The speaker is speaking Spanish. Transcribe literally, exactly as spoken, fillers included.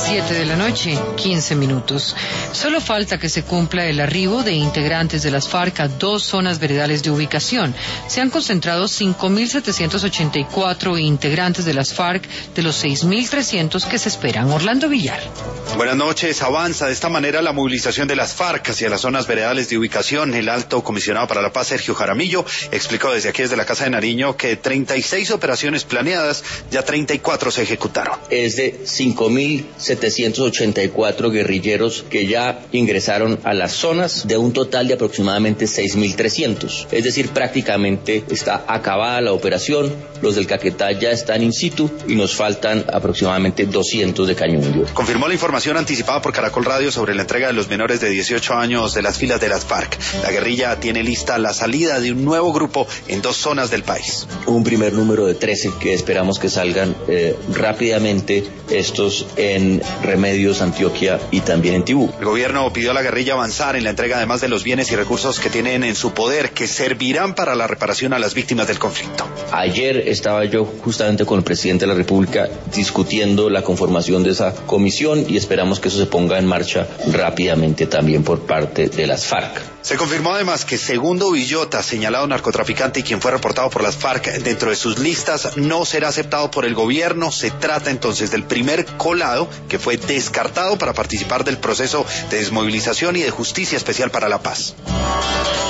siete de la noche, quince minutos. Solo falta que se cumpla el arribo de integrantes de las FARC a dos zonas veredales de ubicación. Se han concentrado cinco mil setecientos ochenta y cuatro integrantes de las FARC de los seis mil trescientos que se esperan. Orlando Villar. Buenas noches. Avanza de esta manera la movilización de las FARC hacia las zonas veredales de ubicación. El alto comisionado para la paz, Sergio Jaramillo, explicó desde aquí, desde la Casa de Nariño, que treinta y seis operaciones planeadas, ya treinta y cuatro se ejecutaron. Es de cinco mil setecientos ochenta y cuatro guerrilleros que ya ingresaron a las zonas, de un total de aproximadamente seis mil trescientos. Es decir, prácticamente está acabada la operación. Los del Caquetá ya están in situ y nos faltan aproximadamente doscientos de Cañundo. Confirmó la información anticipada por Caracol Radio sobre la entrega de los menores de dieciocho años de las filas de las FARC. La guerrilla tiene lista la salida de un nuevo grupo en dos zonas del país. Un primer número de trece que esperamos que salgan eh, rápidamente, estos en Remedios, Antioquia y también en Tibú. El gobierno pidió a la guerrilla avanzar en la entrega además de los bienes y recursos que tienen en su poder, que servirán para la reparación a las víctimas del conflicto. Ayer estaba yo justamente con el presidente de la República discutiendo la conformación de esa comisión y esperamos que eso se ponga en marcha rápidamente también por parte de las FARC. Se confirmó además que Segundo Villota, señalado narcotraficante y quien fue reportado por las FARC dentro de sus listas, no será aceptado por el gobierno. Se trata entonces del primer colado que fue descartado para participar del proceso de desmovilización y de justicia especial para la paz.